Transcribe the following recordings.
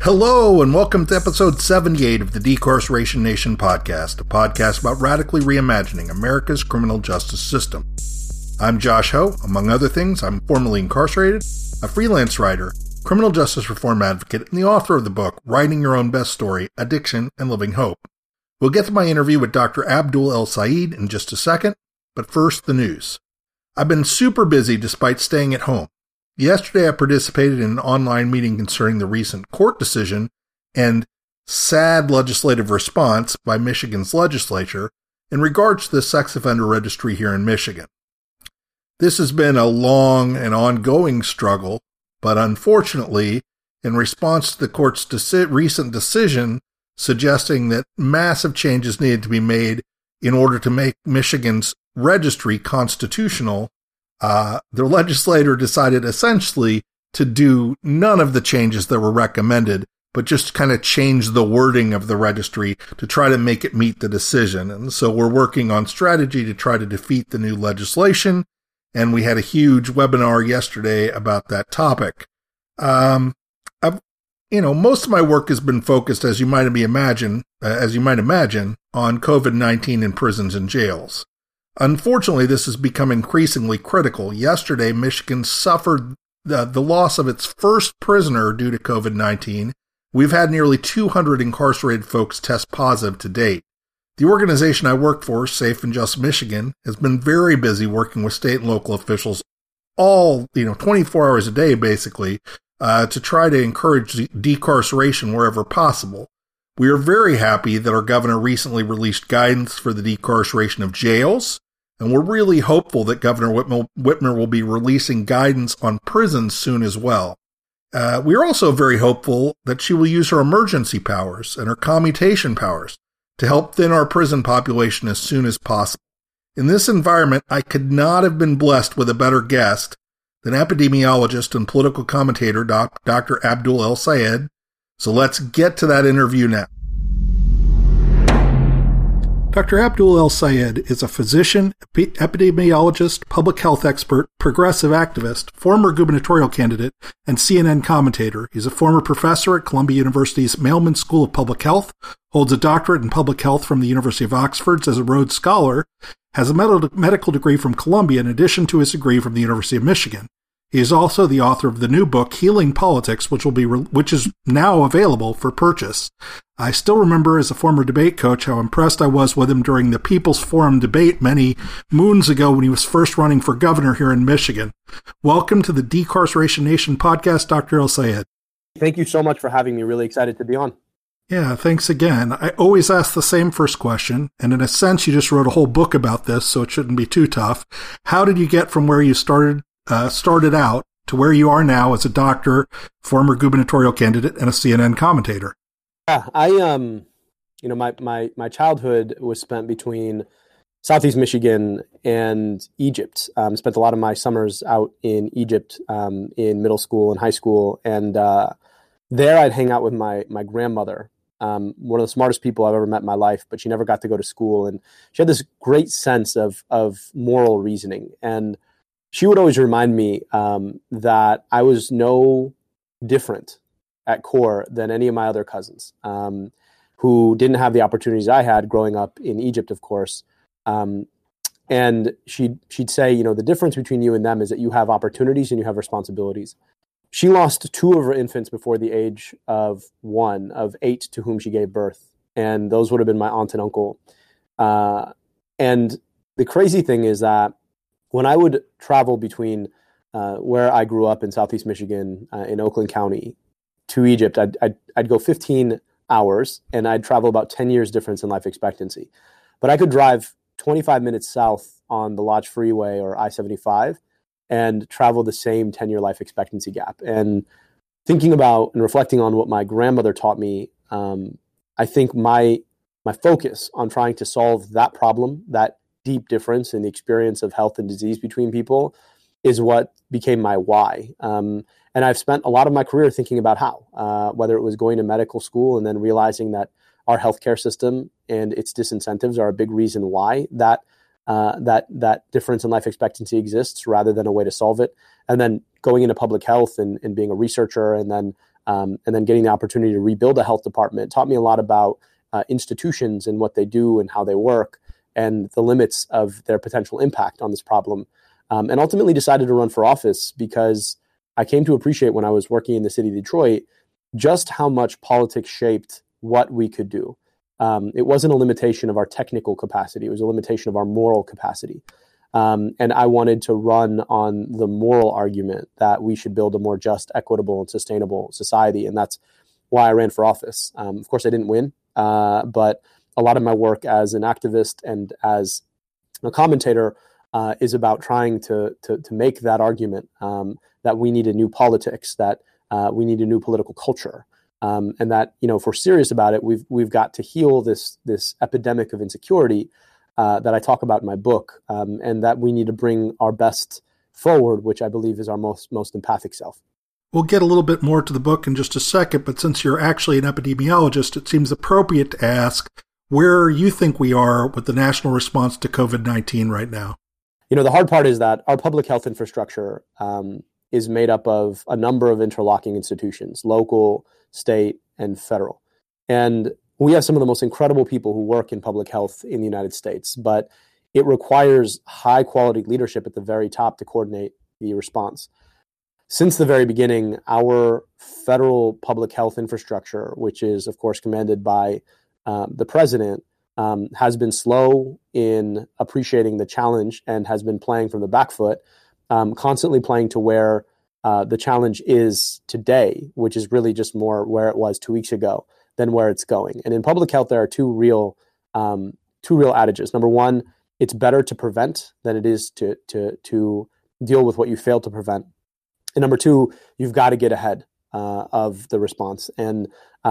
Hello, and welcome to episode 78 of the Decarceration Nation podcast, a podcast about radically reimagining America's criminal justice system. I'm Josh Ho. Among other things, I'm formerly incarcerated, a freelance writer, criminal justice reform advocate, and the author of the book, Writing Your Own Best Story, Addiction and Living Hope. We'll get to my interview with Dr. Abdul El-Sayed in just a second, but first, the news. I've been super busy despite staying at home. Yesterday, I participated in an online meeting concerning the recent court decision and sad legislative response by Michigan's legislature in regards to the sex offender registry here in Michigan. This has been a long and ongoing struggle, but unfortunately, in response to the court's recent decision suggesting that massive changes needed to be made in order to make Michigan's registry constitutional, the legislator decided essentially to do none of the changes that were recommended, but just kind of change the wording of the registry to try to make it meet the decision. And so we're working on strategy to try to defeat the new legislation. And we had a huge webinar yesterday about that topic. Most of my work has been focused, as you might imagine, on COVID-19 in prisons and jails. Unfortunately, this has become increasingly critical. Yesterday, Michigan suffered the loss of its first prisoner due to COVID-19. We've had nearly 200 incarcerated folks test positive to date. The organization I work for, Safe and Just Michigan, has been very busy working with state and local officials 24 hours a day, basically, to try to encourage decarceration wherever possible. We are very happy that our governor recently released guidance for the decarceration of jails, and we're really hopeful that Governor Whitmer will be releasing guidance on prisons soon as well. We are also very hopeful that she will use her emergency powers and her commutation powers to help thin our prison population as soon as possible. In this environment, I could not have been blessed with a better guest than epidemiologist and political commentator Dr. Abdul El-Sayed. So let's get to that interview now. Dr. Abdul El-Sayed is a physician, epidemiologist, public health expert, progressive activist, former gubernatorial candidate, and CNN commentator. He's a former professor at Columbia University's Mailman School of Public Health, holds a doctorate in public health from the University of Oxford as a Rhodes Scholar, has a medical degree from Columbia in addition to his degree from the University of Michigan. He is also the author of the new book, Healing Politics, which is now available for purchase. I still remember as a former debate coach how impressed I was with him during the People's Forum debate many moons ago when he was first running for governor here in Michigan. Welcome to the Decarceration Nation podcast, Dr. El-Sayed. Thank you so much for having me. Really excited to be on. Yeah, thanks again. I always ask the same first question, and in a sense, you just wrote a whole book about this, so it shouldn't be too tough. How did you get from where you started out to where you are now as a doctor, former gubernatorial candidate, and a CNN commentator? Yeah, my childhood was spent between Southeast Michigan and Egypt. Spent a lot of my summers out in Egypt in middle school and high school, and there I'd hang out with my grandmother, one of the smartest people I've ever met in my life, but she never got to go to school, and she had this great sense of moral reasoning, and she would always remind me that I was no different at core than any of my other cousins who didn't have the opportunities I had growing up in Egypt, of course. And she'd say, the difference between you and them is that you have opportunities and you have responsibilities. She lost two of her infants before the age of 8 to whom she gave birth. And those would have been my aunt and uncle. And the crazy thing is that when I would travel between where I grew up in Southeast Michigan, in Oakland County, to Egypt, I'd go 15 hours, and I'd travel about 10 years difference in life expectancy. But I could drive 25 minutes south on the Lodge Freeway or I-75 and travel the same 10-year life expectancy gap. And thinking about and reflecting on what my grandmother taught me, I think my focus on trying to solve that problem, that deep difference in the experience of health and disease between people, is what became my why. And I've spent a lot of my career thinking about how, whether it was going to medical school and then realizing that our healthcare system and its disincentives are a big reason why that difference in life expectancy exists rather than a way to solve it. And then going into public health and being a researcher and then and then getting the opportunity to rebuild a health department taught me a lot about institutions and what they do and how they work and the limits of their potential impact on this problem. And ultimately decided to run for office because I came to appreciate when I was working in the city of Detroit just how much politics shaped what we could do. It wasn't a limitation of our technical capacity. It was a limitation of our moral capacity. And I wanted to run on the moral argument that we should build a more just, equitable, and sustainable society. And that's why I ran for office. Of course, I didn't win, but a lot of my work as an activist and as a commentator is about trying to make that argument that we need a new politics, that we need a new political culture. And that, if we're serious about it, we've got to heal this epidemic of insecurity that I talk about in my book, and that we need to bring our best forward, which I believe is our most empathic self. We'll get a little bit more to the book in just a second, but since you're actually an epidemiologist, it seems appropriate to ask where you think we are with the national response to COVID-19 right now. The hard part is that our public health infrastructure is made up of a number of interlocking institutions, local, state, and federal. And we have some of the most incredible people who work in public health in the United States, but it requires high quality leadership at the very top to coordinate the response. Since the very beginning, our federal public health infrastructure, which is, of course, commanded by the president, has been slow in appreciating the challenge and has been playing from the back foot, constantly playing to where the challenge is today, which is really just more where it was 2 weeks ago than where it's going. And in public health, there are two real adages. Number one, it's better to prevent than it is to deal with what you failed to prevent. And number two, you've got to get ahead of the response. And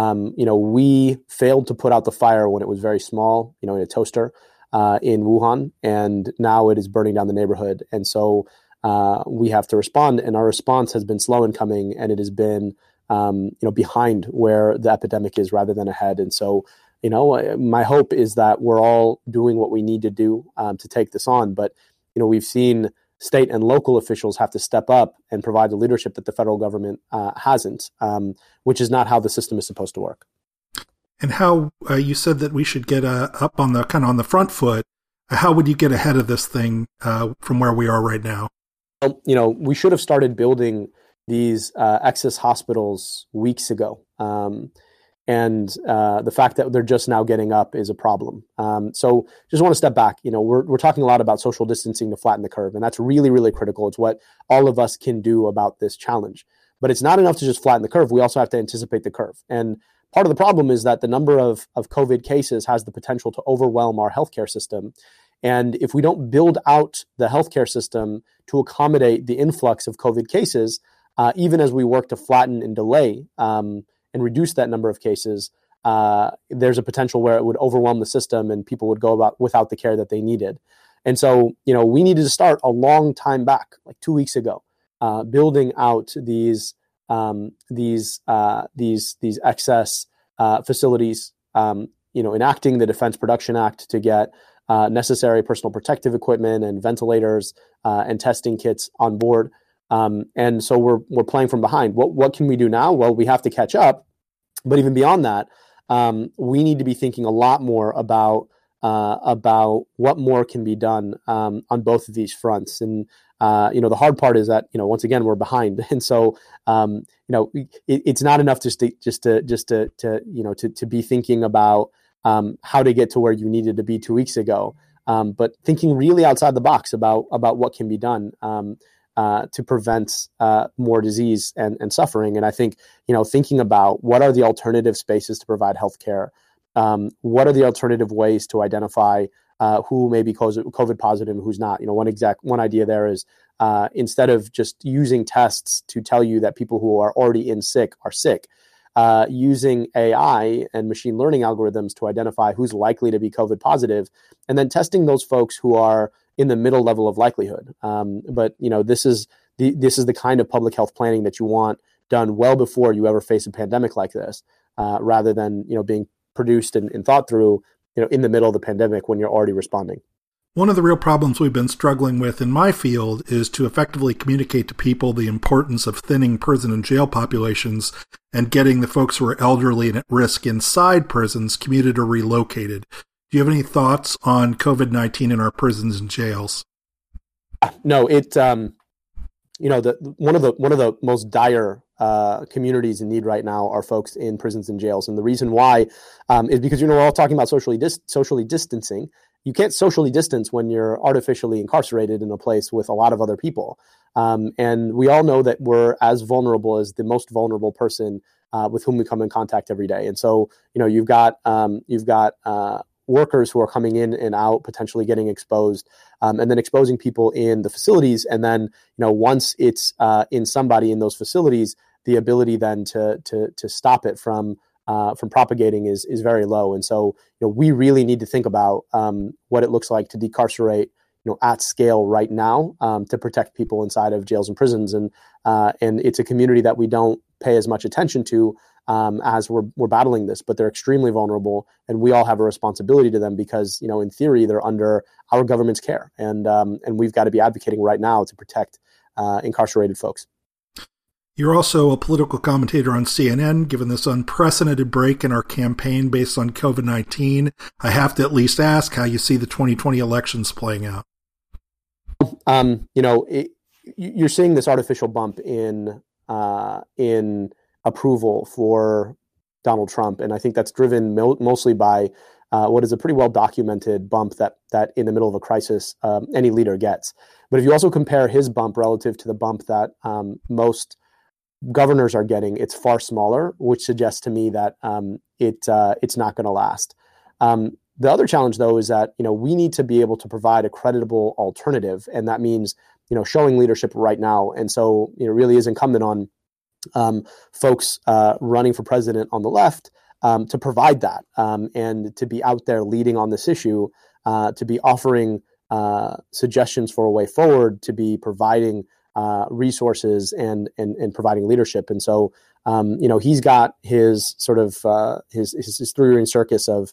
we failed to put out the fire when it was very small, in a toaster in Wuhan, and now it is burning down the neighborhood. And so we have to respond, and our response has been slow in coming, and it has been behind where the epidemic is rather than ahead. And so, my hope is that we're all doing what we need to do to take this on. But, we've seen state and local officials have to step up and provide the leadership that the federal government hasn't, which is not how the system is supposed to work. And how you said that we should get up on the front foot. How would you get ahead of this thing from where we are right now? Well, we should have started building these excess hospitals weeks ago. And the fact that they're just now getting up is a problem. So just want to step back. We're talking a lot about social distancing to flatten the curve, and that's really, really critical. It's what all of us can do about this challenge. But it's not enough to just flatten the curve. We also have to anticipate the curve. And part of the problem is that the number of COVID cases has the potential to overwhelm our healthcare system. And if we don't build out the healthcare system to accommodate the influx of COVID cases, even as we work to flatten and delay and reduce that number of cases, there's a potential where it would overwhelm the system and people would go about without the care that they needed. And so, we needed to start a long time back, like 2 weeks ago, building out these excess facilities, enacting the Defense Production Act to get necessary personal protective equipment and ventilators and testing kits on board. And so we're playing from behind. What can we do now? Well, we have to catch up. But even beyond that, we need to be thinking a lot more about what more can be done on both of these fronts. And the hard part is that once again we're behind, and so it's not enough just to be thinking about how to get to where you needed to be 2 weeks ago, but thinking really outside the box about what can be done to prevent more disease and suffering. And I think, thinking about what are the alternative spaces to provide healthcare, what are the alternative ways to identify who may be COVID positive and who's not. One idea there is instead of just using tests to tell you that people who are already sick are sick, using AI and machine learning algorithms to identify who's likely to be COVID positive, and then testing those folks who are in the middle level of likelihood. But this is the kind of public health planning that you want done well before you ever face a pandemic like this, rather than being produced and thought through in the middle of the pandemic when you're already responding. One of the real problems we've been struggling with in my field is to effectively communicate to people the importance of thinning prison and jail populations and getting the folks who are elderly and at risk inside prisons commuted or relocated. Do you have any thoughts on COVID-19 in our prisons and jails? No, one of the most dire communities in need right now are folks in prisons and jails, and the reason why is because we're all talking about socially distancing. You can't socially distance when you're artificially incarcerated in a place with a lot of other people, and we all know that we're as vulnerable as the most vulnerable person with whom we come in contact every day. And so, you've got workers who are coming in and out, potentially getting exposed, and then exposing people in the facilities. And then, once it's in somebody in those facilities, the ability then to stop it from propagating is very low. And so, we really need to think about what it looks like to decarcerate, at scale right now to protect people inside of jails and prisons. And it's a community that we don't pay as much attention to as we're battling this, but they're extremely vulnerable, and we all have a responsibility to them because, in theory, they're under our government's care, and we've got to be advocating right now to protect incarcerated folks. You're also a political commentator on CNN. Given this unprecedented break in our campaign based on COVID-19, I have to at least ask how you see the 2020 elections playing out. You're seeing this artificial bump in approval for Donald Trump, and I think that's driven mostly by what is a pretty well documented bump that in the middle of a crisis any leader gets. But if you also compare his bump relative to the bump that most governors are getting, it's far smaller, which suggests to me that it's not going to last. The other challenge, though, is that we need to be able to provide a credible alternative, and that means showing leadership right now. And so it really is incumbent on folks running for president on the left to provide that and to be out there leading on this issue, to be offering suggestions for a way forward, to be providing resources and providing leadership. And so, he's got his sort of his three-ring circus of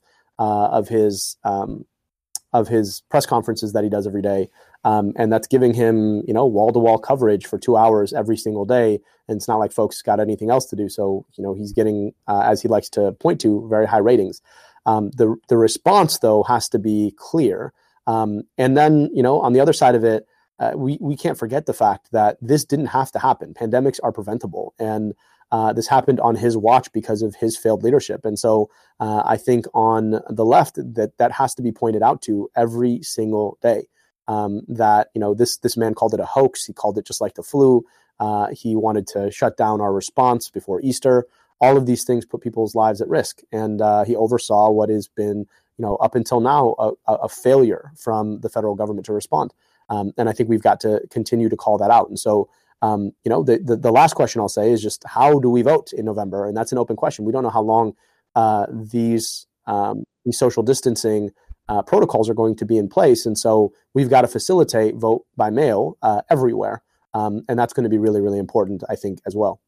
his press conferences that he does every day. And that's giving him, wall-to-wall coverage for 2 hours every single day. And it's not like folks got anything else to do. So, he's getting, as he likes to point to, very high ratings. The response, though, has to be clear. And then, on the other side of it, we can't forget the fact that this didn't have to happen. Pandemics are preventable. And this happened on his watch because of his failed leadership. And so I think on the left that has to be pointed out to every single day. That this man called it a hoax. He called it just like the flu. He wanted to shut down our response before Easter. All of these things put people's lives at risk, and he oversaw what has been, up until now, a failure from the federal government to respond. And I think we've got to continue to call that out. And so, the last question I'll say is just how do we vote in November? And that's an open question. We don't know how long these social distancing protocols are going to be in place. And so we've got to facilitate vote by mail everywhere. And that's going to be really, really important, I think, as well.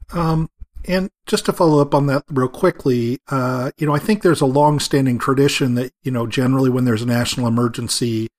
And just to follow up on that real quickly, I think there's a long-standing tradition that, generally when there's a national emergency,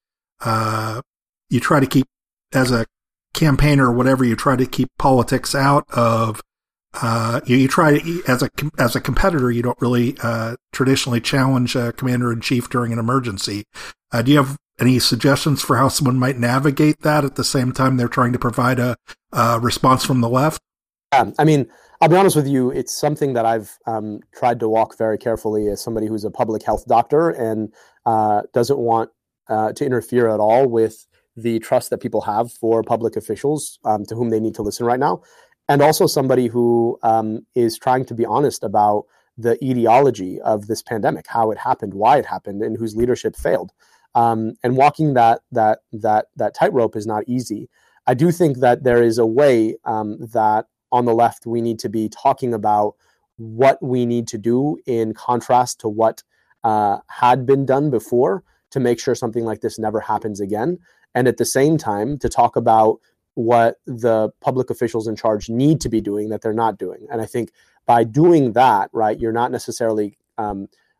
you try to keep, as a campaigner or whatever, you try to keep politics out of, you try to, as a competitor, you don't really traditionally challenge a commander-in-chief during an emergency. Do you have any suggestions for how someone might navigate that at the same time they're trying to provide a response from the left? I mean, I'll be honest with you, it's something that I've tried to walk very carefully as somebody who's a public health doctor and doesn't want to interfere at all with the trust that people have for public officials to whom they need to listen right now. And also somebody who is trying to be honest about the etiology of this pandemic, how it happened, why it happened, and whose leadership failed. And walking that tightrope is not easy. I do think that there is a way that on the left we need to be talking about what we need to do in contrast to what had been done before to make sure something like this never happens again. And at the same time, to talk about what the public officials in charge need to be doing that they're not doing. And I think by doing that, right, you're not necessarily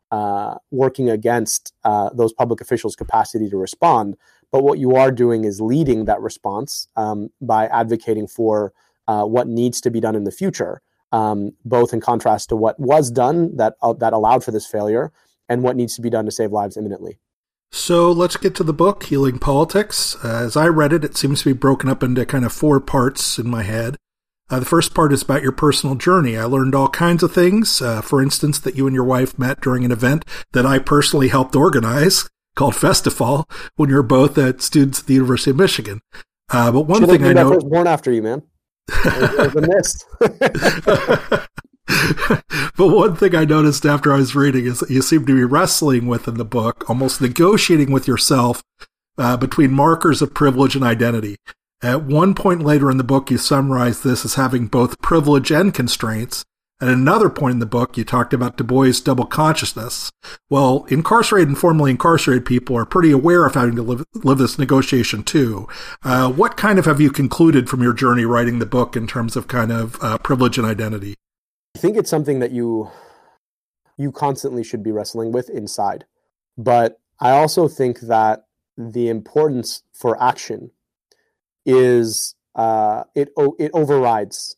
working against those public officials' capacity to respond. But what you are doing is leading that response by advocating for what needs to be done in the future, both in contrast to what was done that allowed for this failure and what needs to be done to save lives imminently. So let's get to the book, Healing Politics. As I read it, it seems to be broken up into kind of 4 parts in my head. The first part is about your personal journey. I learned all kinds of things. For instance, that you and your wife met during an event that I personally helped organize called Festifall when you were both students at the University of Michigan. But one thing I know... I was born after you, man. It was a miss. But one thing I noticed after I was reading is that you seem to be wrestling with in the book, almost negotiating with yourself between markers of privilege and identity. At one point later in the book, you summarize this as having both privilege and constraints. At another point in the book, you talked about Du Bois' double consciousness. Well, incarcerated and formerly incarcerated people are pretty aware of having to live this negotiation too. What kind of have you concluded from your journey writing the book in terms of kind of privilege and identity? I think it's something that you constantly should be wrestling with inside. But I also think that the importance for action is it overrides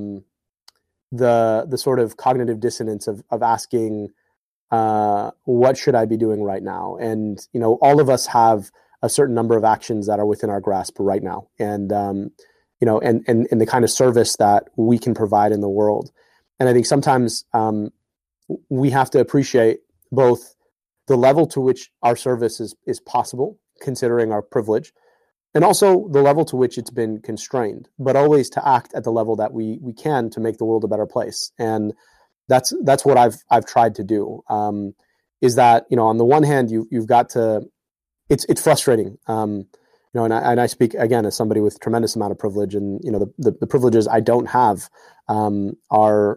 the sort of cognitive dissonance of asking what should I be doing right now? And all of us have a certain number of actions that are within our grasp right now, and and the kind of service that we can provide in the world. And I think sometimes we have to appreciate both the level to which our service is possible, considering our privilege, and also the level to which it's been constrained, but always to act at the level that we can to make the world a better place. And that's what I've tried to do. Is that on the one hand you've got to, it's frustrating. And I speak again as somebody with tremendous amount of privilege, and the privileges I don't have are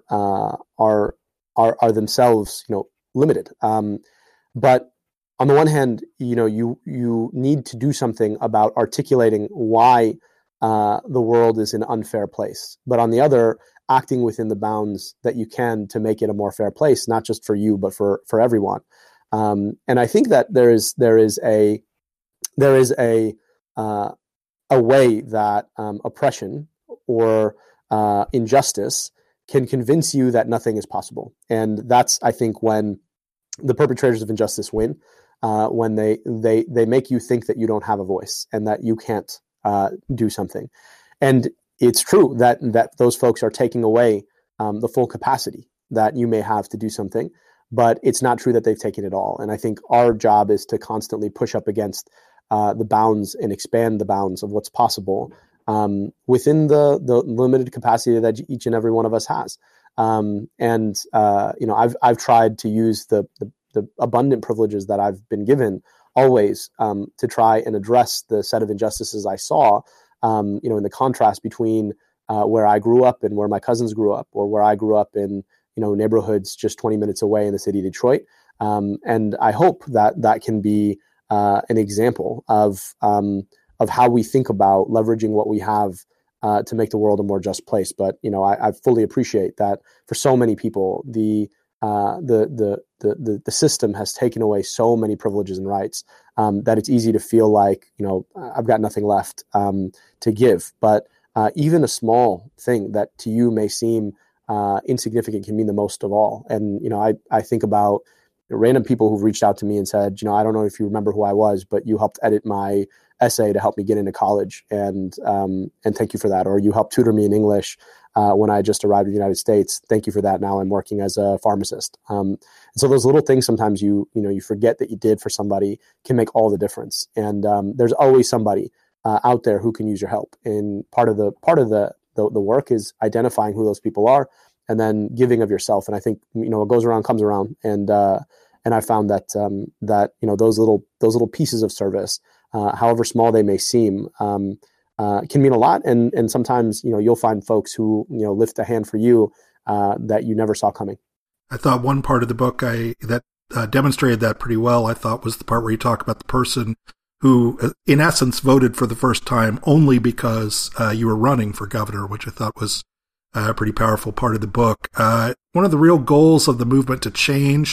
themselves limited. But on the one hand, you need to do something about articulating why the world is an unfair place. But on the other, acting within the bounds that you can to make it a more fair place, not just for you, but for everyone. And I think that there is a way that oppression or injustice can convince you that nothing is possible. And that's, I think, when the perpetrators of injustice win, when they make you think that you don't have a voice and that you can't do something. And it's true that those folks are taking away the full capacity that you may have to do something, but it's not true that they've taken it all. And I think our job is to constantly push up against the bounds and expand the bounds of what's possible within the limited capacity that each and every one of us has. I've tried to use the abundant privileges that I've been given always to try and address the set of injustices I saw, in the contrast between where I grew up and where my cousins grew up, or where I grew up in neighborhoods just 20 minutes away in the city of Detroit. And I hope that can be an example of how we think about leveraging what we have to make the world a more just place. But I fully appreciate that for so many people, the system has taken away so many privileges and rights that it's easy to feel like I've got nothing left to give. But even a small thing that to you may seem insignificant can mean the most of all. And I think about random people who've reached out to me and said, I don't know if you remember who I was, but you helped edit my essay to help me get into college, and thank you for that. Or you helped tutor me in English when I just arrived in the United States. Thank you for that. Now I'm working as a pharmacist. And so those little things sometimes you forget that you did for somebody can make all the difference. And there's always somebody out there who can use your help. And part of the work is identifying who those people are and then giving of yourself. And I think what goes around comes around. And I found that those little pieces of service, however small they may seem, can mean a lot. And sometimes, you'll find folks who, lift a hand for you that you never saw coming. I thought one part of the book that demonstrated that pretty well, I thought, was the part where you talk about the person who, in essence, voted for the first time only because you were running for governor, which I thought was a pretty powerful part of the book. One of the real goals of the movement to change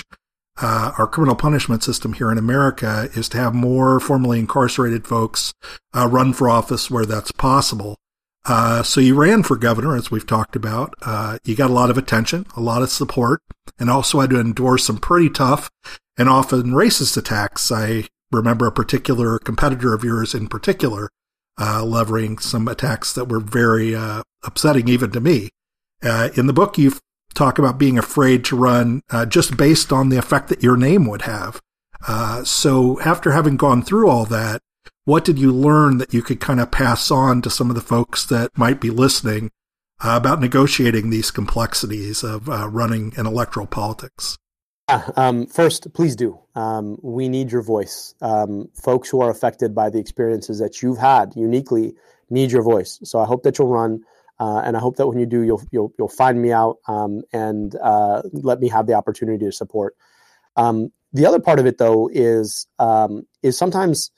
our criminal punishment system here in America is to have more formerly incarcerated folks run for office where that's possible. So you ran for governor, as we've talked about. You got a lot of attention, a lot of support, and also had to endure some pretty tough and often racist attacks. I remember a particular competitor of yours in particular leveraging some attacks that were very upsetting even to me. In the book, you talk about being afraid to run just based on the effect that your name would have. So after having gone through all that, what did you learn that you could kind of pass on to some of the folks that might be listening about negotiating these complexities of running in electoral politics? First, please do. We need your voice. Folks who are affected by the experiences that you've had uniquely need your voice. So I hope that you'll run, and I hope that when you do, you'll find me out and let me have the opportunity to support. The other part of it, though, is sometimes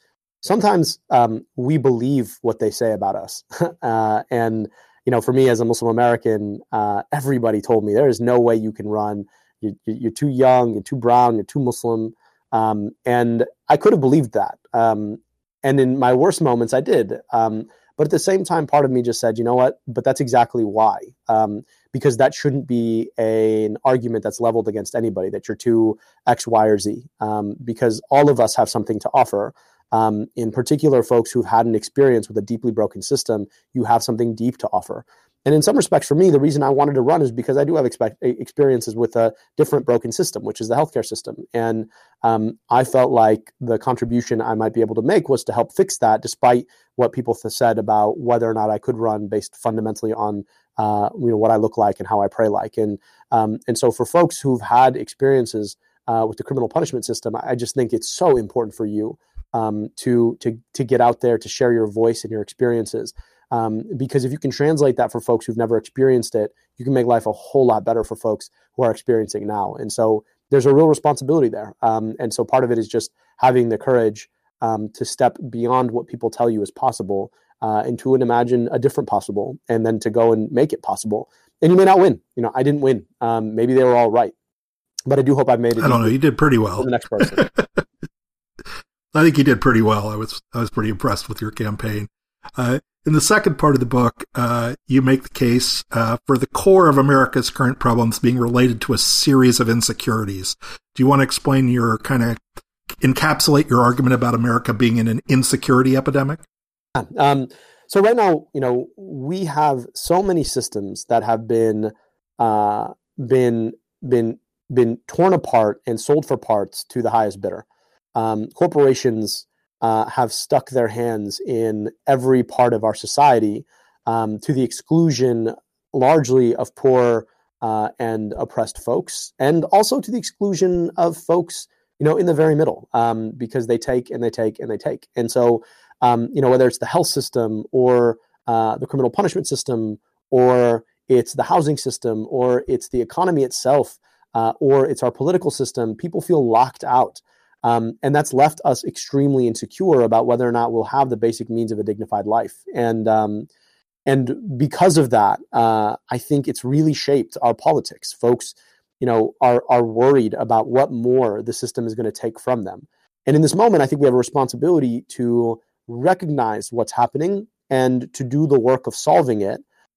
we believe what they say about us. And, for me as a Muslim American, everybody told me there is no way you can run. You're too young, you're too brown, you're too Muslim. And I could have believed that. And in my worst moments, I did. But at the same time, part of me just said, you know what? But that's exactly why. Because that shouldn't be an argument that's leveled against anybody, that you're too X, Y, or Z. Because all of us have something to offer. In particular, folks who've had an experience with a deeply broken system, you have something deep to offer. And in some respects, for me, the reason I wanted to run is because I do have experiences with a different broken system, which is the healthcare system. And I felt like the contribution I might be able to make was to help fix that, despite what people said about whether or not I could run based fundamentally on what I look like and how I pray like. And so for folks who've had experiences with the criminal punishment system, I just think it's so important for you to get out there, to share your voice and your experiences. Because if you can translate that for folks who've never experienced it, you can make life a whole lot better for folks who are experiencing it now. And so there's a real responsibility there. And so part of it is just having the courage to step beyond what people tell you is possible and to imagine a different possible, and then to go and make it possible. And you may not win. I didn't win. Maybe they were all right. But I do hope I've made it. I don't know. You did pretty well. For the next person. I think you did pretty well. I was pretty impressed with your campaign. In the second part of the book, you make the case for the core of America's current problems being related to a series of insecurities. Do you want to explain encapsulate your argument about America being in an insecurity epidemic? So right now, we have so many systems that have been torn apart and sold for parts to the highest bidder. Corporations have stuck their hands in every part of our society to the exclusion largely of poor and oppressed folks, and also to the exclusion of folks, in the very middle, because they take and they take and they take. And so, whether it's the health system or the criminal punishment system, or it's the housing system, or it's the economy itself, or it's our political system, people feel locked out. And that's left us extremely insecure about whether or not we'll have the basic means of a dignified life. And because of that, I think it's really shaped our politics. Folks, are worried about what more the system is going to take from them. And in this moment, I think we have a responsibility to recognize what's happening and to do the work of solving it,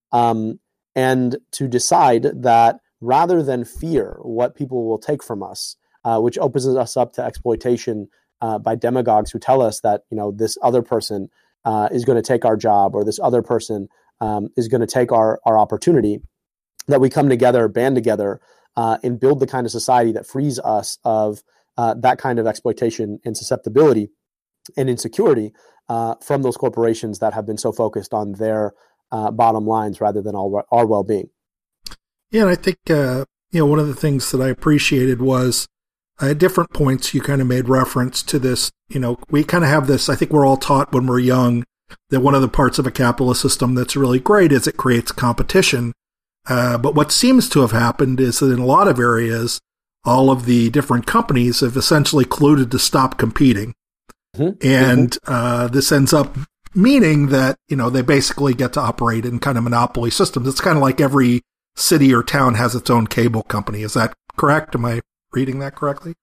and to decide that rather than fear what people will take from us, which opens us up to exploitation by demagogues who tell us that this other person is going to take our job, or this other person is going to take our opportunity, that we come together, band together, and build the kind of society that frees us of that kind of exploitation and susceptibility and insecurity from those corporations that have been so focused on their bottom lines rather than our well-being. Yeah, and I think one of the things that I appreciated was at different points you kind of made reference to this. We kind of have this, I think we're all taught when we're young, that one of the parts of a capitalist system that's really great is it creates competition. But what seems to have happened is that in a lot of areas, all of the different companies have essentially colluded to stop competing. Mm-hmm. And this ends up meaning that, they basically get to operate in kind of monopoly systems. It's kind of like every city or town has its own cable company. Is that correct? Am I reading that correctly?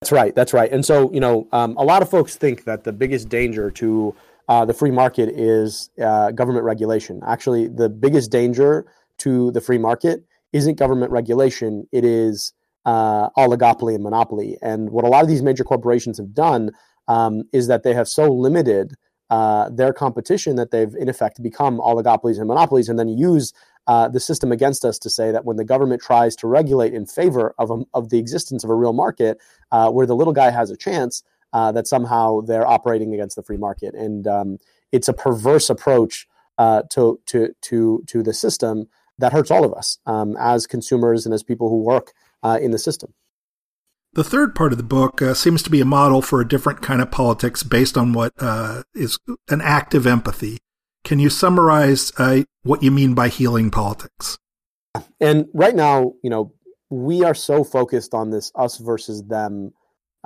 That's right. And so, a lot of folks think that the biggest danger to the free market is government regulation. Actually, the biggest danger to the free market isn't government regulation. It is oligopoly and monopoly. And what a lot of these major corporations have done is that they have so limited their competition that they've, in effect, become oligopolies and monopolies, and then use the system against us to say that when the government tries to regulate in favor of the existence of a real market, where the little guy has a chance, that somehow they're operating against the free market. And it's a perverse approach to the system that hurts all of us as consumers and as people who work in the system. The third part of the book seems to be a model for a different kind of politics based on what is an active empathy. Can you summarize what you mean by healing politics? And right now, we are so focused on this us versus them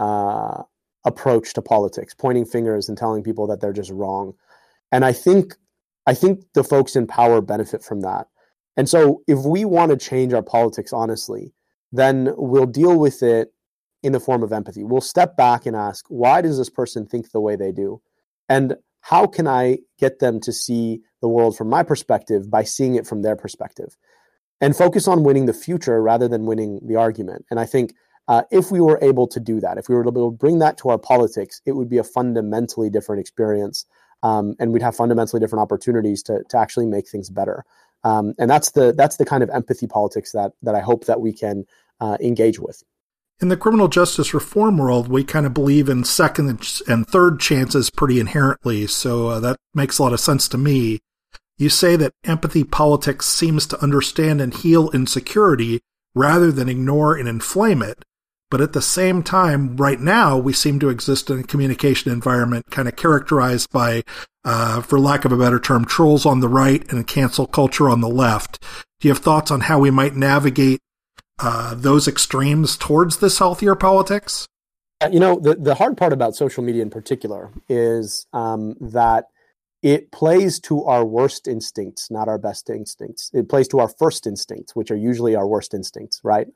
approach to politics, pointing fingers and telling people that they're just wrong. And I think the folks in power benefit from that. And so if we want to change our politics honestly, then we'll deal with it in the form of empathy. We'll step back and ask, why does this person think the way they do? And how can I get them to see the world from my perspective by seeing it from their perspective? And focus on winning the future rather than winning the argument. And I think if we were able to do that, if we were able to bring that to our politics, it would be a fundamentally different experience. And we'd have fundamentally different opportunities to actually make things better. And that's the kind of empathy politics that I hope that we can engage with. In the criminal justice reform world, we kind of believe in second and third chances pretty inherently, so that makes a lot of sense to me. You say that empathy politics seems to understand and heal insecurity rather than ignore and inflame it, but at the same time, right now, we seem to exist in a communication environment kind of characterized by, for lack of a better term, trolls on the right and cancel culture on the left. Do you have thoughts on how we might navigate those extremes towards this healthier politics? The hard part about social media in particular is that it plays to our worst instincts, not our best instincts. It plays to our first instincts, which are usually our worst instincts, right?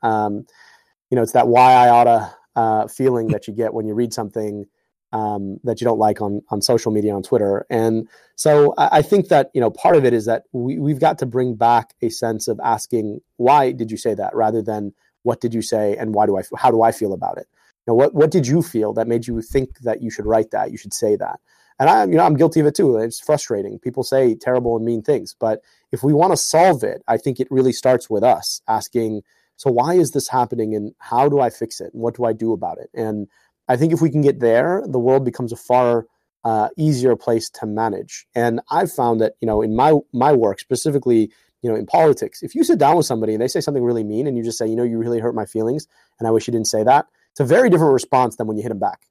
It's that why I oughta feeling that you get when you read something that you don't like on social media, on Twitter. And so I think that, part of it is that we've got to bring back a sense of asking, why did you say that, rather than what did you say and how do I feel about it? What did you feel that made you think that you should write that, you should say that? And I'm guilty of it too. It's frustrating. People say terrible and mean things, but if we want to solve it, I think it really starts with us asking, so why is this happening and how do I fix it? And what do I do about it? And I think if we can get there, the world becomes a far easier place to manage. And I've found that, in my work, specifically, in politics, if you sit down with somebody and they say something really mean and you just say, you really hurt my feelings and I wish you didn't say that, it's a very different response than when you hit them back.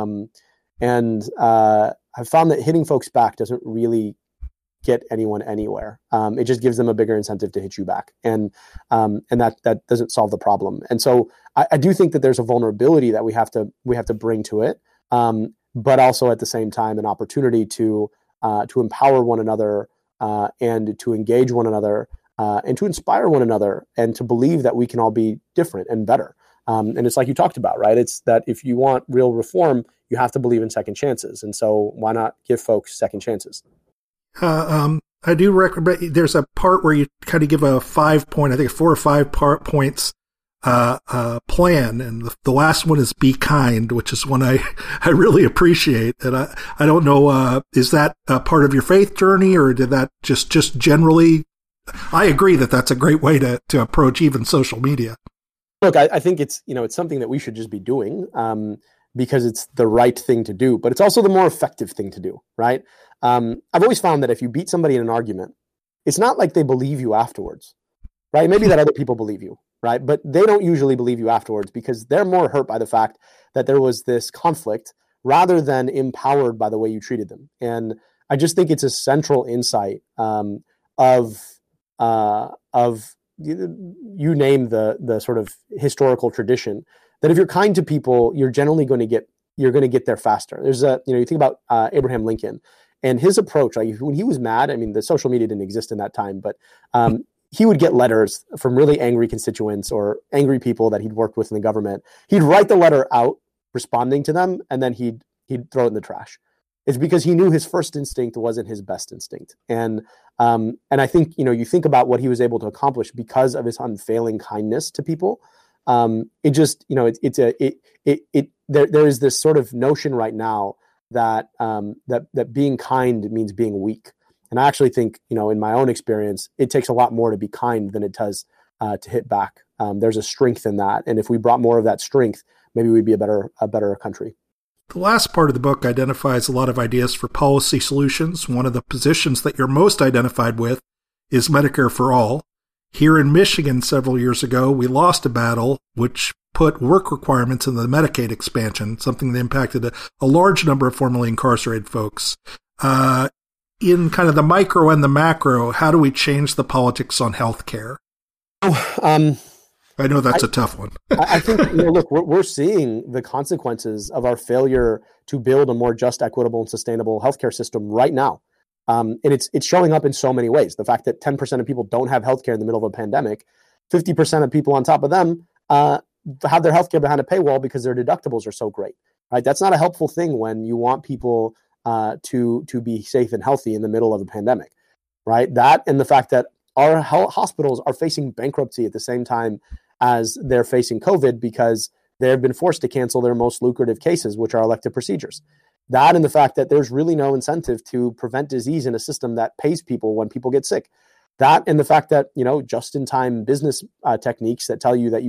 I've found that hitting folks back doesn't really get anyone anywhere. It just gives them a bigger incentive to hit you back. And that doesn't solve the problem. And so I do think that there's a vulnerability that we have to bring to it, but also at the same time, an opportunity to empower one another and to engage one another and to inspire one another and to believe that we can all be different and better. And it's like you talked about, right? It's that if you want real reform, you have to believe in second chances. And so why not give folks second chances? I do recommend, there's a part where you kind of give a 5-point, I think 4 or 5 points, plan. And the last one is be kind, which is one I really appreciate. And I don't know, is that a part of your faith journey or did that just generally, I agree that that's a great way to approach even social media. Look, I think it's something that we should just be doing, because it's the right thing to do, but it's also the more effective thing to do, right? I've always found that if you beat somebody in an argument, it's not like they believe you afterwards, right? Maybe that other people believe you, right? But they don't usually believe you afterwards because they're more hurt by the fact that there was this conflict rather than empowered by the way you treated them. And I just think it's a central insight of you name the sort of historical tradition that if you're kind to people, you're generally going to get there faster. There's you think about Abraham Lincoln and his approach. Like when he was mad, I mean, the social media didn't exist in that time, but he would get letters from really angry constituents or angry people that he'd worked with in the government. He'd write the letter out responding to them, and then he'd throw it in the trash. It's because he knew his first instinct wasn't his best instinct. And I think, you think about what he was able to accomplish because of his unfailing kindness to people. It just, there is this sort of notion right now that that being kind means being weak. And I actually think, in my own experience, it takes a lot more to be kind than it does to hit back. There's a strength in that. And if we brought more of that strength, maybe we'd be a better country. The last part of the book identifies a lot of ideas for policy solutions. One of the positions that you're most identified with is Medicare for All. Here in Michigan several years ago, we lost a battle which put work requirements in the Medicaid expansion, something that impacted a large number of formerly incarcerated folks. In kind of the micro and the macro, how do we change the politics on health care? I know that's a tough one. I think, look, we're seeing the consequences of our failure to build a more just, equitable, and sustainable healthcare system right now. And it's showing up in so many ways. The fact that 10% of people don't have healthcare in the middle of a pandemic, 50% of people on top of them have their healthcare behind a paywall because their deductibles are so great. Right? That's not a helpful thing when you want people to be safe and healthy in the middle of a pandemic. Right? That and the fact that our hospitals are facing bankruptcy at the same time as they're facing COVID because they've been forced to cancel their most lucrative cases, which are elective procedures. That and the fact that there's really no incentive to prevent disease in a system that pays people when people get sick. That and the fact that, just-in-time business techniques that tell you that you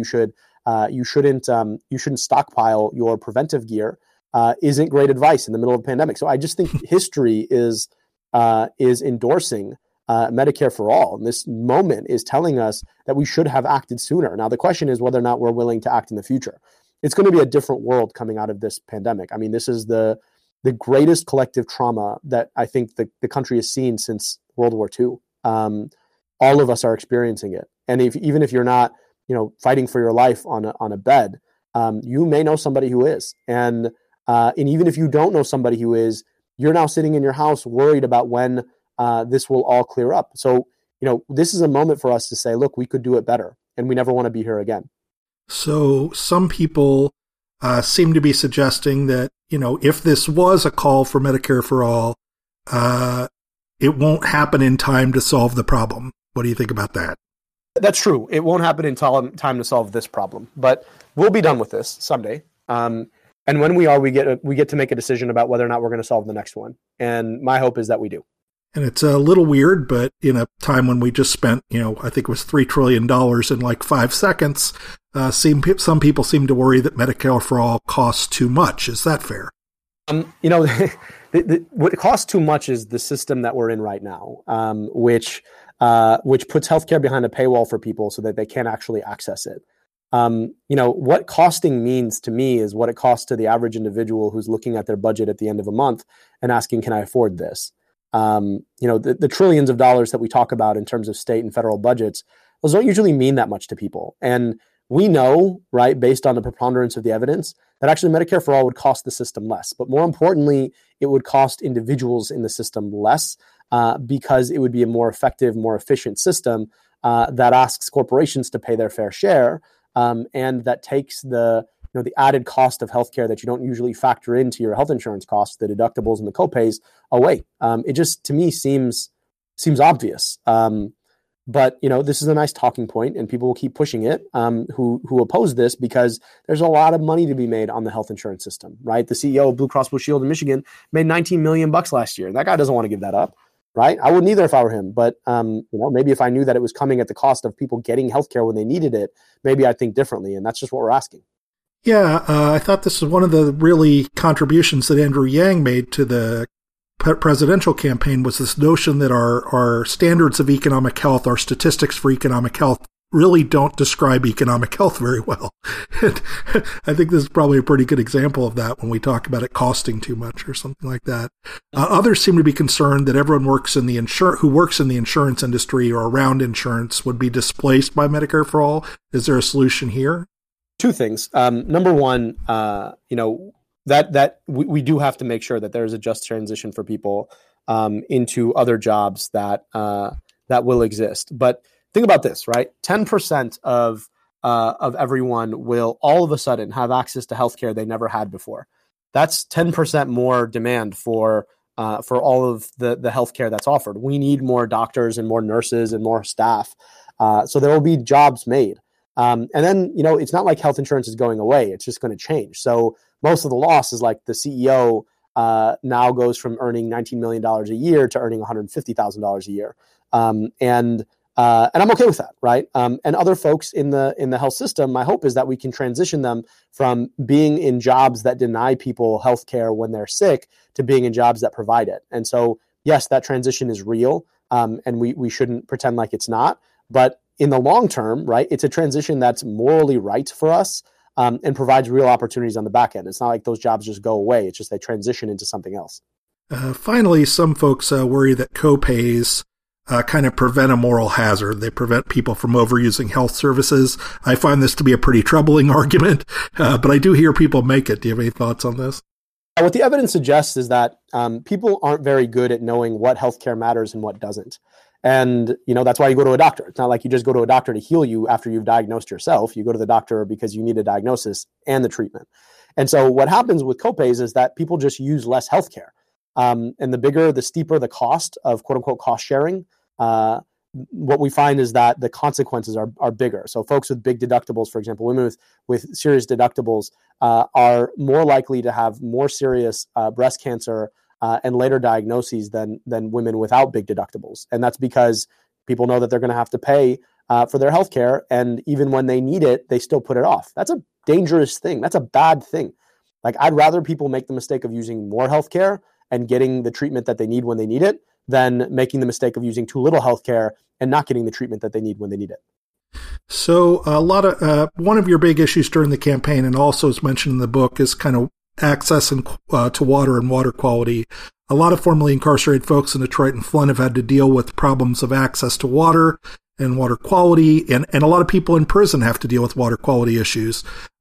shouldn't stockpile your preventive gear isn't great advice in the middle of a pandemic. So I just think history is endorsing Medicare for All. And this moment is telling us that we should have acted sooner. Now, the question is whether or not we're willing to act in the future. It's going to be a different world coming out of this pandemic. I mean, this is the greatest collective trauma that I think the country has seen since World War II. All of us are experiencing it. And even if you're not, fighting for your life on a bed, you may know somebody who is. And even if you don't know somebody who is, you're now sitting in your house worried about when this will all clear up. So, this is a moment for us to say, look, we could do it better, and we never want to be here again. So some people seem to be suggesting that, if this was a call for Medicare for All, it won't happen in time to solve the problem. What do you think about that? That's true. It won't happen in time to solve this problem, but we'll be done with this someday. And when we are, we get to make a decision about whether or not we're going to solve the next one. And my hope is that we do. And it's a little weird, but in a time when we just spent, I think it was $3 trillion in like 5 seconds, some people seem to worry that Medicare for All costs too much. Is that fair? What costs too much is the system that we're in right now, which puts healthcare behind a paywall for people so that they can't actually access it. What costing means to me is what it costs to the average individual who's looking at their budget at the end of a month and asking, can I afford this? The trillions of dollars that we talk about in terms of state and federal budgets, those don't usually mean that much to people. And we know, right, based on the preponderance of the evidence, that actually Medicare for All would cost the system less. But more importantly, it would cost individuals in the system less because it would be a more effective, more efficient system that asks corporations to pay their fair share and that takes the added cost of healthcare that you don't usually factor into your health insurance costs, the deductibles and the copays, away. It just, to me, seems obvious. But this is a nice talking point, and people will keep pushing it. Who oppose this because there's a lot of money to be made on the health insurance system, right? The CEO of Blue Cross Blue Shield in Michigan made $19 million last year. That guy doesn't want to give that up, right? I wouldn't either if I were him. But maybe if I knew that it was coming at the cost of people getting healthcare when they needed it, maybe I'd think differently. And that's just what we're asking. Yeah, I thought this was one of the really contributions that Andrew Yang made to the presidential campaign was this notion that our standards of economic health, our statistics for economic health, really don't describe economic health very well. And I think this is probably a pretty good example of that when we talk about it costing too much or something like that. Others seem to be concerned that everyone who works in the insurance industry or around insurance would be displaced by Medicare for All. Is there a solution here? Two things. Number one, that we do have to make sure that there's a just transition for people into other jobs that will exist. But think about this, right? 10% of everyone will all of a sudden have access to healthcare they never had before. That's 10% more demand for all of the healthcare that's offered. We need more doctors and more nurses and more staff. So there will be jobs made. And then, it's not like health insurance is going away. It's just going to change. So most of the loss is like the CEO now goes from earning $19 million a year to earning $150,000 a year. And I'm okay with that, right? And other folks in the health system, my hope is that we can transition them from being in jobs that deny people healthcare when they're sick to being in jobs that provide it. And so, yes, that transition is real, and we shouldn't pretend like it's not. But in the long term, right, it's a transition that's morally right for us, and provides real opportunities on the back end. It's not like those jobs just go away. It's just they transition into something else. Finally, some folks worry that copays kind of prevent a moral hazard. They prevent people from overusing health services. I find this to be a pretty troubling argument, but I do hear people make it. Do you have any thoughts on this? What the evidence suggests is that people aren't very good at knowing what healthcare matters and what doesn't. And, that's why you go to a doctor. It's not like you just go to a doctor to heal you after you've diagnosed yourself. You go to the doctor because you need a diagnosis and the treatment. And so what happens with copays is that people just use less healthcare. And the steeper the cost of quote unquote cost sharing, what we find is that the consequences are bigger. So folks with big deductibles, for example, women with serious deductibles are more likely to have more serious breast cancer and later diagnoses than women without big deductibles. And that's because people know that they're going to have to pay for their healthcare. And even when they need it, they still put it off. That's a dangerous thing. That's a bad thing. Like, I'd rather people make the mistake of using more healthcare and getting the treatment that they need when they need it than making the mistake of using too little healthcare and not getting the treatment that they need when they need it. So one of your big issues during the campaign, and also is mentioned in the book, is kind of access to water and water quality. A lot of formerly incarcerated folks in Detroit and Flint have had to deal with problems of access to water and water quality, and a lot of people in prison have to deal with water quality issues.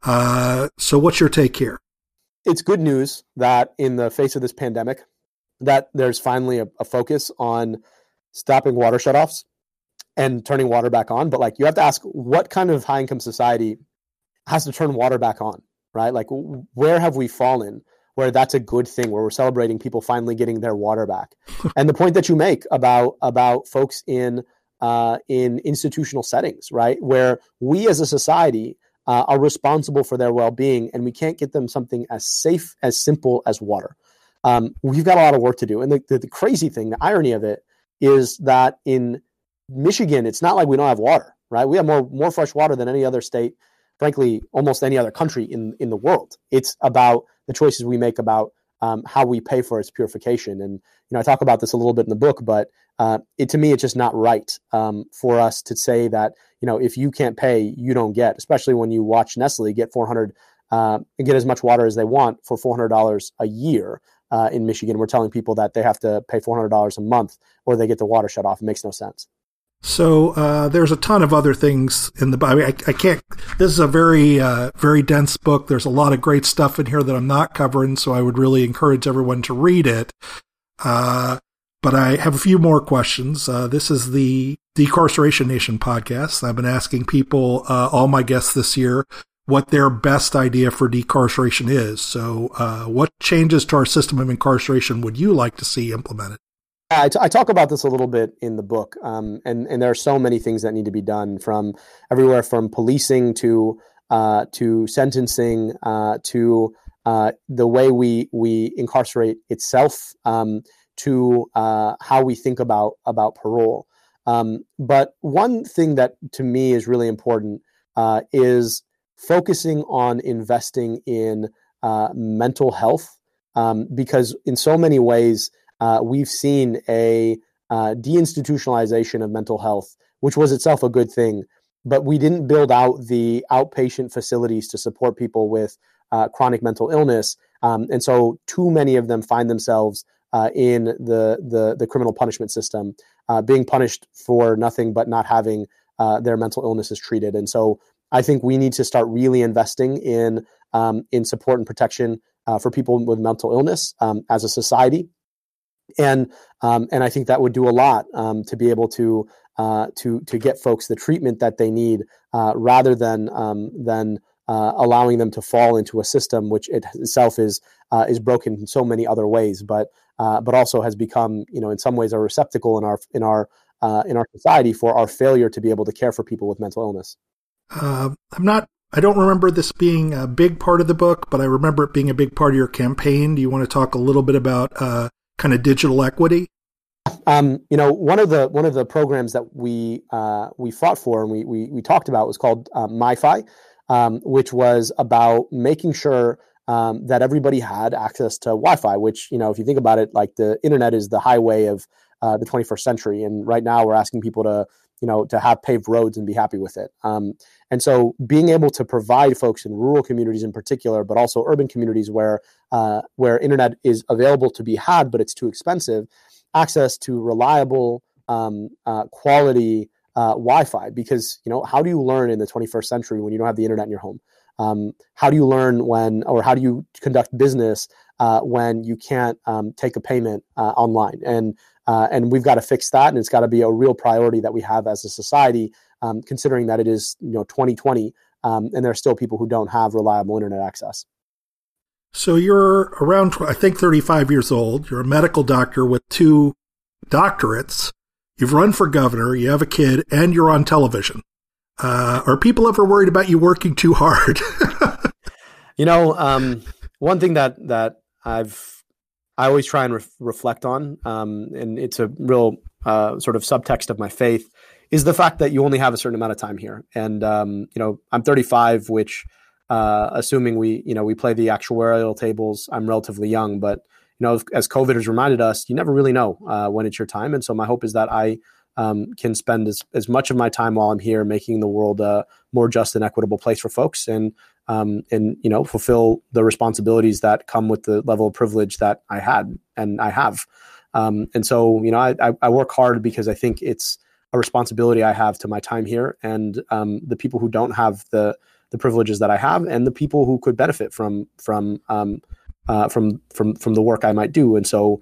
So what's your take here? It's good news that in the face of this pandemic, that there's finally a focus on stopping water shutoffs and turning water back on. But you have to ask, what kind of high income society has to turn water back on, right? Like, where have we fallen where that's a good thing, where we're celebrating people finally getting their water back? And the point that you make about folks in institutional settings, right, where we as a society are responsible for their well-being, and we can't get them something as safe, as simple as water. We've got a lot of work to do. And the crazy thing, the irony of it, is that in Michigan, it's not like we don't have water, right? We have more fresh water than any other state, frankly, almost any other country in the world. It's about the choices we make about how we pay for its purification. And, I talk about this a little bit in the book, but to me, it's just not right for us to say that, if you can't pay, you don't get, especially when you watch Nestle get get as much water as they want for $400 a year. In Michigan, we're telling people that they have to pay $400 a month or they get the water shut off. It makes no sense. So there's a ton of other things in the Bible. I can't. This is a very, very dense book. There's a lot of great stuff in here that I'm not covering, so I would really encourage everyone to read it. But I have a few more questions. This is the Decarceration Nation podcast. I've been asking people, all my guests this year, what their best idea for decarceration is. So what changes to our system of incarceration would you like to see implemented? I talk about this a little bit in the book, and there are so many things that need to be done, from everywhere from policing to sentencing to the way we incarcerate itself, to how we think about parole. But one thing that to me is really important is focusing on investing in mental health, because in so many ways we've seen a deinstitutionalization of mental health, which was itself a good thing, but we didn't build out the outpatient facilities to support people with chronic mental illness, and so too many of them find themselves in the criminal punishment system, being punished for nothing but not having their mental illnesses treated. And so I think we need to start really investing in support and protection for people with mental illness as a society. And I think that would do a lot to be able to to get folks the treatment that they need, rather than allowing them to fall into a system which itself is broken in so many other ways, but also has become, in some ways, a receptacle in our society for our failure to be able to care for people with mental illness. I don't remember this being a big part of the book, but I remember it being a big part of your campaign. Do you want to talk a little bit about kind of digital equity? One of the programs that we fought for and we talked about was called MiFi, which was about making sure that everybody had access to Wi-Fi, which, if you think about it, like the internet is the highway of the 21st century. And right now we're asking people to have paved roads and be happy with it. And so being able to provide folks in rural communities in particular, but also urban communities where internet is available to be had, but it's too expensive, access to reliable, quality Wi-Fi, because, how do you learn in the 21st century when you don't have the internet in your home? How do you learn how do you conduct business when you can't take a payment online? And we've got to fix that, and it's got to be a real priority that we have as a society, considering that it is 2020, and there are still people who don't have reliable internet access. So you're around, I think, 35 years old. You're a medical doctor with 2 doctorates. You've run for governor, you have a kid, and you're on television. Are people ever worried about you working too hard? One thing that I always try and reflect on, and it's a real sort of subtext of my faith, is the fact that you only have a certain amount of time here. And, I'm 35, which, assuming we play the actuarial tables, I'm relatively young, but, as COVID has reminded us, you never really know when it's your time. And so my hope is that I can spend as much of my time while I'm here making the world a more just and equitable place for folks, and fulfill the responsibilities that come with the level of privilege that I had and I have. And so, I work hard because I think it's a responsibility I have to my time here, and the people who don't have the privileges that I have, and the people who could benefit from the work I might do. And so,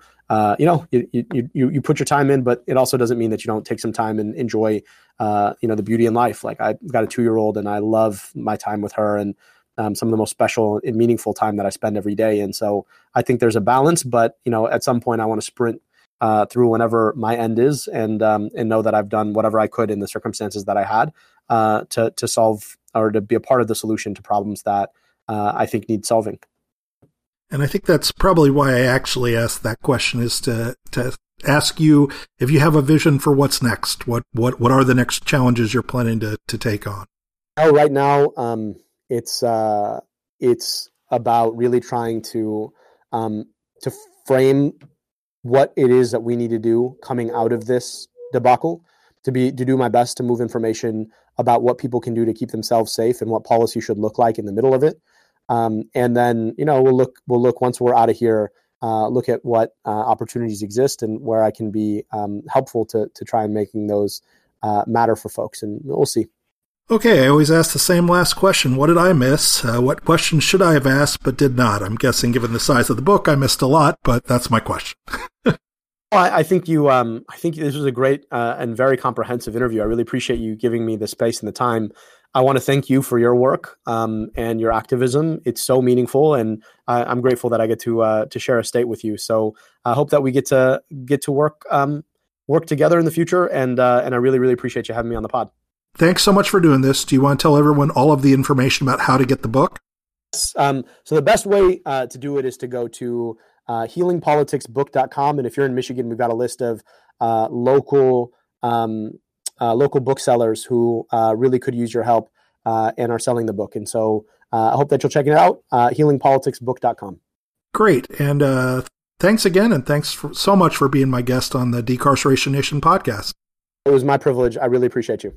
you put your time in, but it also doesn't mean that you don't take some time and enjoy, the beauty in life. Like, I've got a 2-year-old and I love my time with her, and some of the most special and meaningful time that I spend every day. And so I think there's a balance, but, at some point I want to sprint through whenever my end is, and know that I've done whatever I could in the circumstances that I had to solve or to be a part of the solution to problems that I think need solving. And I think that's probably why I actually asked that question, is to ask you if you have a vision for what's next. What are the next challenges you're planning to take on? Oh, right now, it's about really trying to frame what it is that we need to do coming out of this debacle, to do my best to move information about what people can do to keep themselves safe and what policy should look like in the middle of it. And then, we'll look once we're out of here, look at what opportunities exist and where I can be helpful to try and making those matter for folks. And we'll see. Okay, I always ask the same last question. What did I miss? What questions should I have asked but did not? I'm guessing, given the size of the book, I missed a lot, but that's my question. I think this was a great and very comprehensive interview. I really appreciate you giving me the space and the time. I want to thank you for your work and your activism. It's so meaningful, and I'm grateful that I get to share a state with you. So I hope that we get to work together in the future, and I really, really appreciate you having me on the pod. Thanks so much for doing this. Do you want to tell everyone all of the information about how to get the book? So the best way to do it is to go to healingpoliticsbook.com. And if you're in Michigan, we've got a list of local booksellers who really could use your help and are selling the book. And so I hope that you'll check it out, healingpoliticsbook.com. Great. And thanks again. And thanks so much for being my guest on the Decarceration Nation podcast. It was my privilege. I really appreciate you.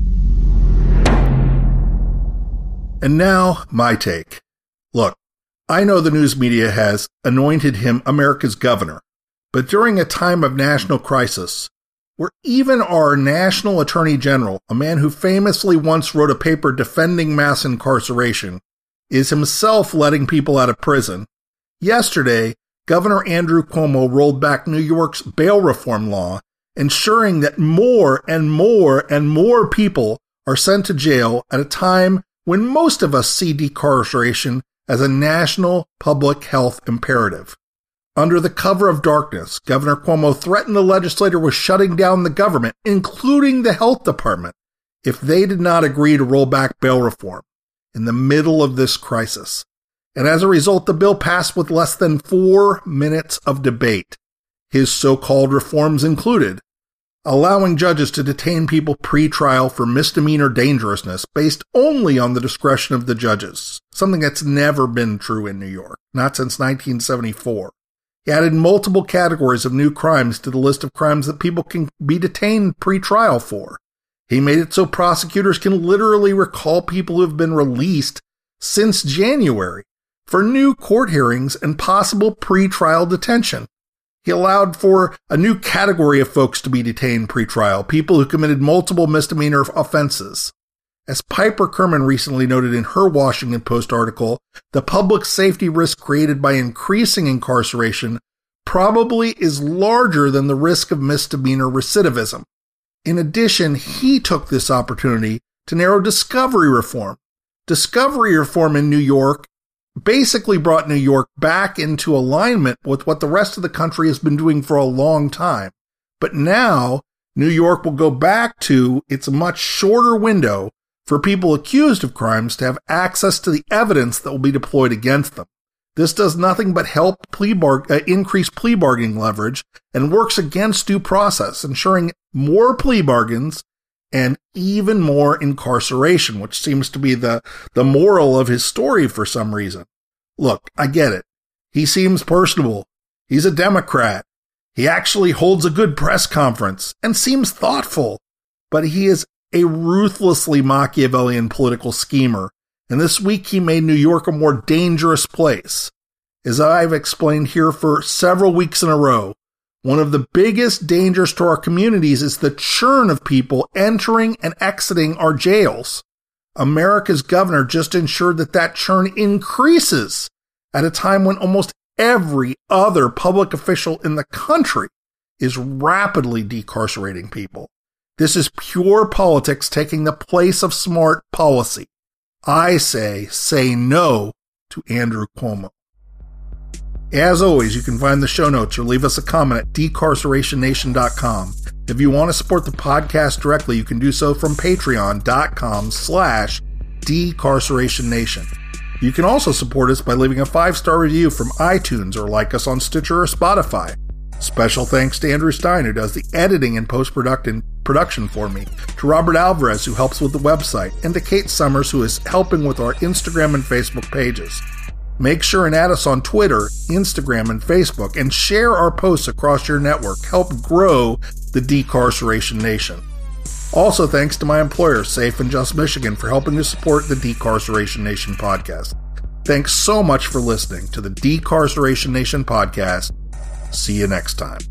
And now, my take. Look, I know the news media has anointed him America's governor, but during a time of national crisis, where even our national attorney general, a man who famously once wrote a paper defending mass incarceration, is himself letting people out of prison, yesterday, Governor Andrew Cuomo rolled back New York's bail reform law ensuring that more and more and more people are sent to jail at a time when most of us see decarceration as a national public health imperative. Under the cover of darkness, Governor Cuomo threatened the legislature with shutting down the government, including the health department, if they did not agree to roll back bail reform in the middle of this crisis. And as a result, the bill passed with less than 4 minutes of debate. His so-called reforms included allowing judges to detain people pre-trial for misdemeanor dangerousness based only on the discretion of the judges, something that's never been true in New York, not since 1974. He added multiple categories of new crimes to the list of crimes that people can be detained pre-trial for. He made it so prosecutors can literally recall people who have been released since January for new court hearings and possible pre-trial detention. He allowed for a new category of folks to be detained pre-trial, people who committed multiple misdemeanor offenses. As Piper Kerman recently noted in her Washington Post article, the public safety risk created by increasing incarceration probably is larger than the risk of misdemeanor recidivism. In addition, he took this opportunity to narrow discovery reform. Discovery reform in New York basically brought New York back into alignment with what the rest of the country has been doing for a long time. But now, New York will go back to its much shorter window for people accused of crimes to have access to the evidence that will be deployed against them. This does nothing but help increase plea bargaining leverage and works against due process, ensuring more plea bargains and even more incarceration, which seems to be the moral of his story for some reason. Look, I get it. He seems personable. He's a Democrat. He actually holds a good press conference and seems thoughtful. But he is a ruthlessly Machiavellian political schemer, and this week he made New York a more dangerous place. As I've explained here for several weeks in a row, one of the biggest dangers to our communities is the churn of people entering and exiting our jails. America's governor just ensured that churn increases at a time when almost every other public official in the country is rapidly decarcerating people. This is pure politics taking the place of smart policy. I say no to Andrew Cuomo. As always, you can find the show notes or leave us a comment at decarcerationnation.com. If you want to support the podcast directly, you can do so from patreon.com/decarcerationnation. You can also support us by leaving a 5-star review from iTunes or like us on Stitcher or Spotify. Special thanks to Andrew Stein, who does the editing and post-production for me, to Robert Alvarez, who helps with the website, and to Kate Summers, who is helping with our Instagram and Facebook pages. Make sure and add us on Twitter, Instagram, and Facebook, and share our posts across your network. Help grow the Decarceration Nation. Also, thanks to my employer, Safe and Just Michigan, for helping to support the Decarceration Nation podcast. Thanks so much for listening to the Decarceration Nation podcast. See you next time.